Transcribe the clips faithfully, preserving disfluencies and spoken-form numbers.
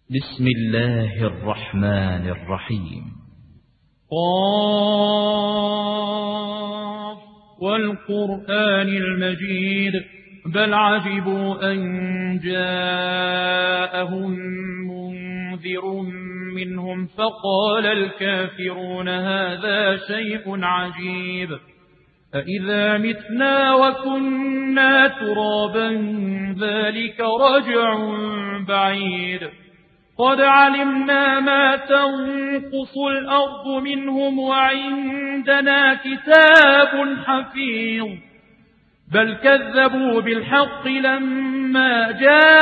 بسم الله الرحمن الرحيم. قاف والقرآن المجيد بل عجبوا أن جاءهم منذر منهم فقال الكافرون هذا شيء عجيب أإذا متنا وكنا ترابا ذلك رجع بعيد قد علمنا ما تنقص الأرض منهم وعندنا كتاب حفيظ بل كذبوا بالحق لما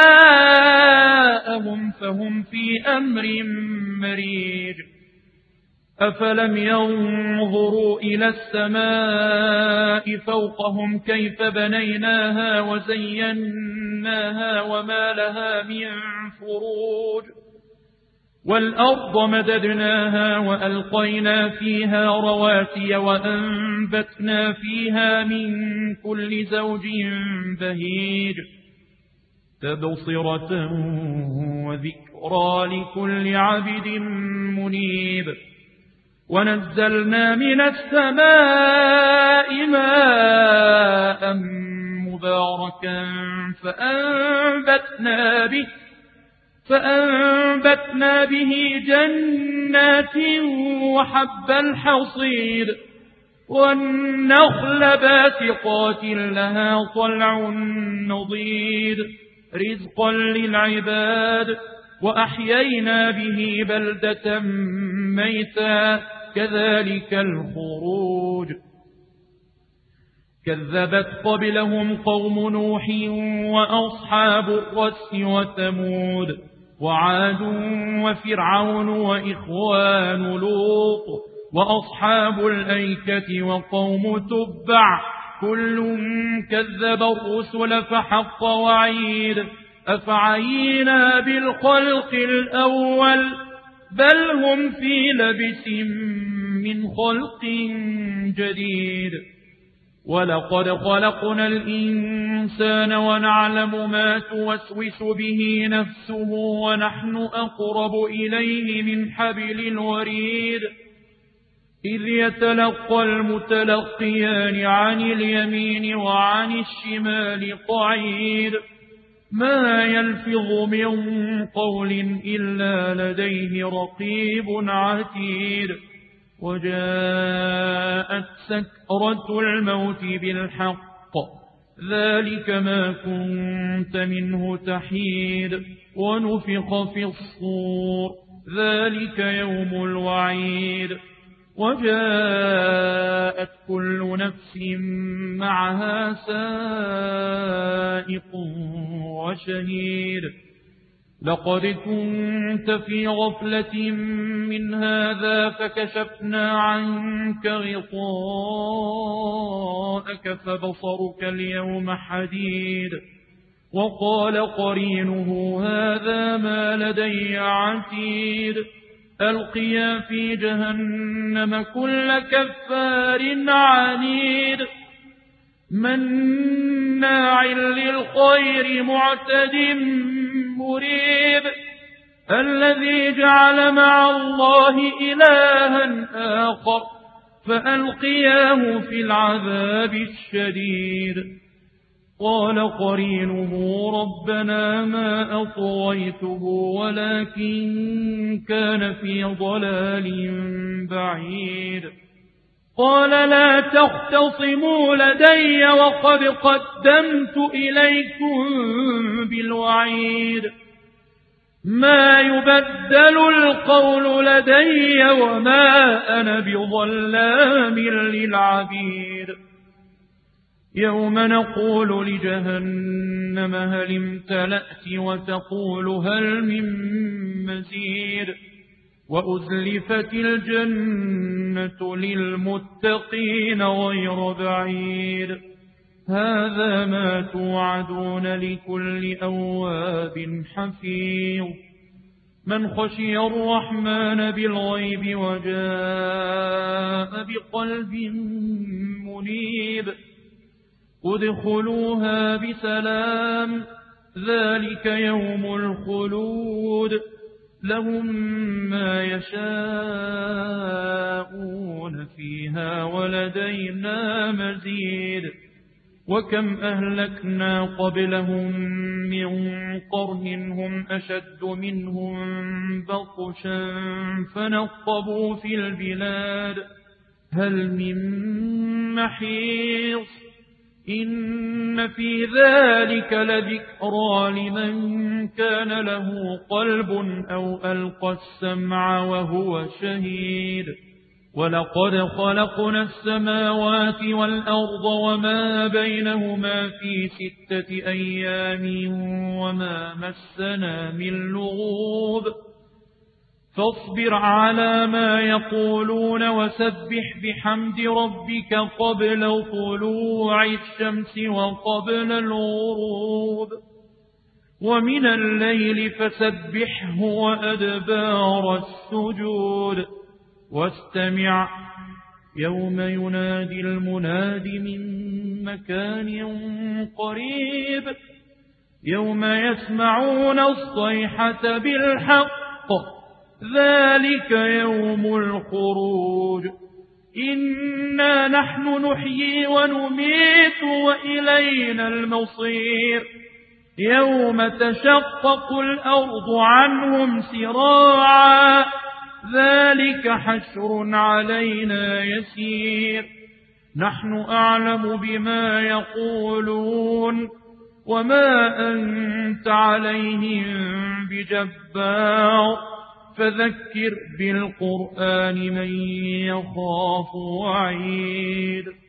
جاءهم فهم في أمر مريج أفلم ينظروا إلى السماء فوقهم كيف بنيناها وزيناها وما لها من فروج والأرض مددناها وألقينا فيها رواسي وأنبتنا فيها من كل زوج بهيج تبصرة وذكرى لكل عبد منيب ونزلنا من السماء ماء مباركا فأنبتنا به فأنبتنا به جنات وحب الحصيد والنخل باسقات لها طلع نضيد رزقا للعباد وأحيينا به بلدة ميتا كذلك الخروج كذبت قبلهم قوم نوح وأصحاب الرس وثمود وعاد وفرعون وإخوان لوط وأصحاب الأيكة وقوم تبع كل كذب الرسل فحق وعيد أفعينا بالخلق الأول بل هم في لبس من خلق جديد ولقد خلقنا الإنسان ونعلم ما توسوس به نفسه ونحن أقرب إليه من حبل الوريد إذ يتلقى المتلقيان عن اليمين وعن الشمال قعيد ما يلفظ من قول إلا لديه رقيب عتيد وجاءت سكرة الموت بالحق ذلك ما كنت منه تحيد ونفخ في الصور ذلك يوم الوعيد وجاءت كل نفس معها سائق وشهيد لقد كنت في غفلة من هذا فكشفنا عنك غطاءك فبصرك اليوم حديد وقال قرينه هذا ما لدي عتيد ألقيا في جهنم كل كفار عنيد مناع للخير معتد مريب الذي جعل مع الله إلها آخر فألقياه في العذاب الشديد قال قرينه ربنا ما أطغيته ولكن كان في ضلال بعيد قال لا تختصموا لدي وقد قدمت إليكم بالوعيد ما يبدل القول لدي وما أنا بظلام للعبيد يوم نقول لجهنم هل امتلأت وتقول هل من مزيد وأزلفت الجنة للمتقين غير بعيد هذا ما توعدون لكل أواب حفيظ من خشي الرحمن بالغيب وجاء بقلب منيب ادخلوها بسلام ذلك يوم الخلود لهم ما يشاءون فيها ولدينا مزيد وكم أهلكنا قبلهم من قرن هم أشد منهم بطشا فنقبوا في البلاد هل من محيص إن في ذلك لذكرى لمن كان له قلب أو ألقى السمع وهو شهيد ولقد خلقنا السماوات والأرض وما بينهما في ستة أيام وما مسنا من لغوب فاصبر على ما يقولون وسبح بحمد ربك قبل طلوع الشمس وقبل الغروب ومن الليل فسبحه وأدبار السجود واستمع يوم ينادي المناد من مكان قريب يوم يسمعون الصيحة بالحق ذلك يوم الخروج إنا نحن نحيي ونميت وإلينا المصير يوم تشقق الأرض عنهم سراعا ذلك حشر علينا يسير نحن أعلم بما يقولون وما أنت عليهم بجبار فذكر بالقرآن من يخاف وعيد